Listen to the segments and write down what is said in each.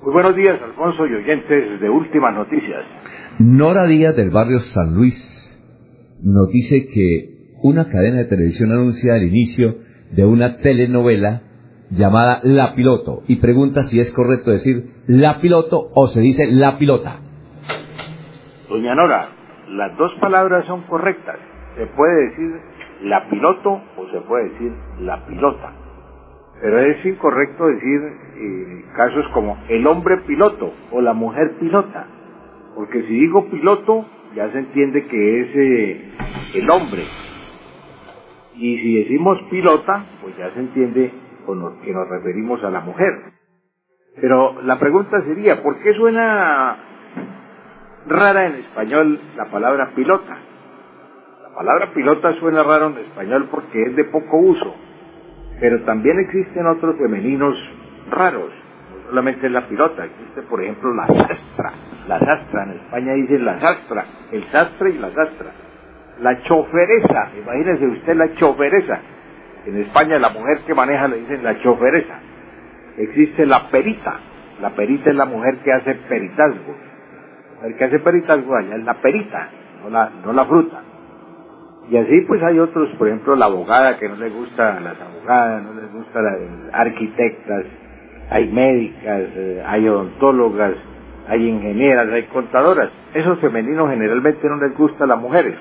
Muy buenos días, Alfonso y oyentes de Últimas Noticias. Nora Díaz del barrio San Luis nos dice que una cadena de televisión anuncia el inicio de una telenovela llamada La Piloto y pregunta si es correcto decir La Piloto o se dice La Pilota. Doña Nora, las dos palabras son correctas. Se puede decir La Piloto o se puede decir La Pilota. Pero es incorrecto decir casos como el hombre piloto o la mujer pilota. Porque si digo piloto, ya se entiende que es el hombre. Y si decimos pilota, pues ya se entiende con lo que nos referimos a la mujer. Pero la pregunta sería, ¿por qué suena rara en español la palabra pilota? La palabra pilota suena raro en español porque es de poco uso. Pero también existen otros femeninos raros, no solamente la pilota, existe por ejemplo la sastra, en España dicen la sastra, el sastre y la sastra, la choferesa, imagínese usted la choferesa, en España la mujer que maneja le dicen la choferesa, existe la perita es la mujer que hace peritazgo, la mujer que hace peritazgo allá es la perita, no la fruta. Y así pues hay otros, por ejemplo la abogada que no le gusta, las abogadas, no les gusta las arquitectas, hay médicas, hay odontólogas, hay ingenieras, hay contadoras. Esos femeninos generalmente no les gusta a las mujeres,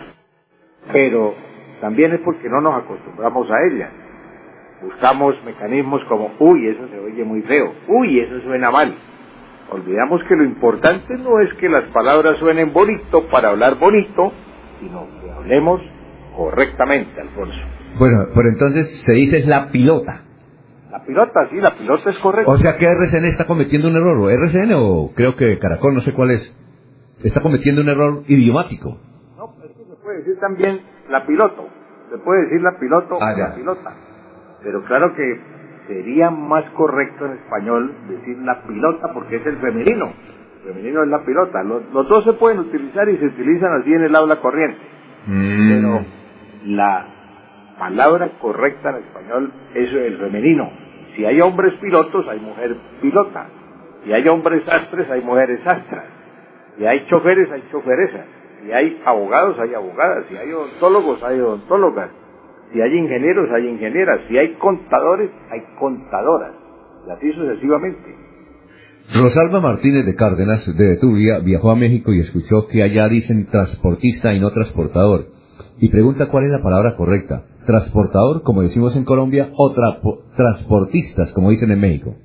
pero también es porque no nos acostumbramos a ellas. Buscamos mecanismos como, uy, eso se oye muy feo, uy, eso suena mal. Olvidamos que lo importante no es que las palabras suenen bonito para hablar bonito, sino que hablemos correctamente, Alfonso. Bueno, pero entonces se dice La Pilota. La pilota, sí, la pilota es correcta. O sea que RCN está cometiendo un error, o RCN o creo que Caracol, no sé cuál es, está cometiendo un error idiomático. No, es que se puede decir también la piloto, se puede decir la piloto o la pilota. Pero claro que sería más correcto en español decir la pilota porque es el femenino. El femenino es la pilota. Los dos se pueden utilizar y se utilizan así en el habla corriente. Pero la palabra correcta en español es el femenino. Si hay hombres pilotos, hay mujer pilota. Si hay hombres sastres, hay mujeres sastras. Si hay choferes, hay choferesas. Si hay abogados, hay abogadas. Si hay odontólogos, hay odontólogas. Si hay ingenieros, hay ingenieras. Si hay contadores, hay contadoras. Y así sucesivamente. Rosalba Martínez de Cárdenas, de Turia, viajó a México y escuchó que allá dicen transportista y no transportador. Y pregunta cuál es la palabra correcta. ¿Transportador, como decimos en Colombia, o transportistas, como dicen en México?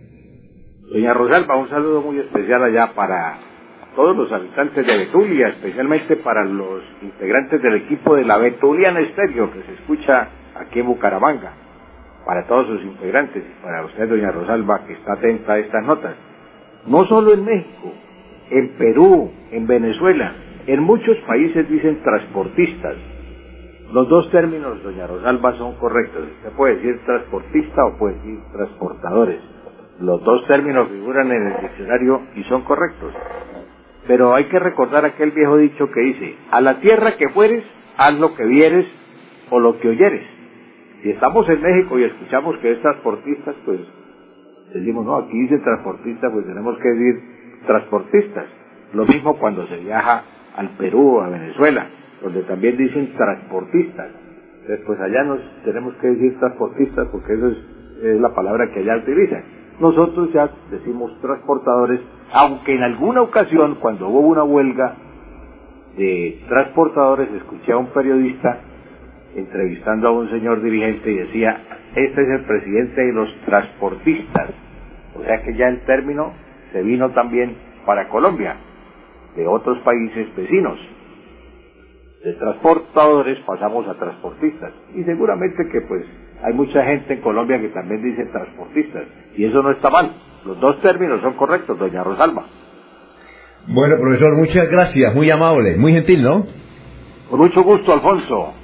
Doña Rosalba, un saludo muy especial allá para todos los habitantes de Betulia, especialmente para los integrantes del equipo de la Betuliana Estéreo, que se escucha aquí en Bucaramanga. Para todos sus integrantes y para usted, doña Rosalba, que está atenta a estas notas. No solo en México, en Perú, en Venezuela, en muchos países dicen transportistas. Los dos términos, doña Rosalba, son correctos. Usted puede decir transportista o puede decir transportadores. Los dos términos figuran en el diccionario y son correctos. Pero hay que recordar aquel viejo dicho que dice, a la tierra que fueres, haz lo que vieres o lo que oyeres. Si estamos en México y escuchamos que es transportistas, pues decimos, no, aquí dice transportista, pues tenemos que decir transportistas. Lo mismo cuando se viaja al Perú o a Venezuela, donde también dicen transportistas. Entonces, pues allá nos tenemos que decir transportistas porque eso es la palabra que allá utilizan. Nosotros ya decimos transportadores, aunque en alguna ocasión, cuando hubo una huelga de transportadores, escuché a un periodista entrevistando a un señor dirigente y decía, este es el presidente de los transportistas. O sea que ya el término se vino también para Colombia, de otros países vecinos. De transportadores pasamos a transportistas. Y seguramente que pues hay mucha gente en Colombia que también dice transportistas. Y eso no está mal. Los dos términos son correctos, doña Rosalba. Bueno, profesor, muchas gracias. Muy amable, muy gentil, ¿no? Con mucho gusto, Alfonso.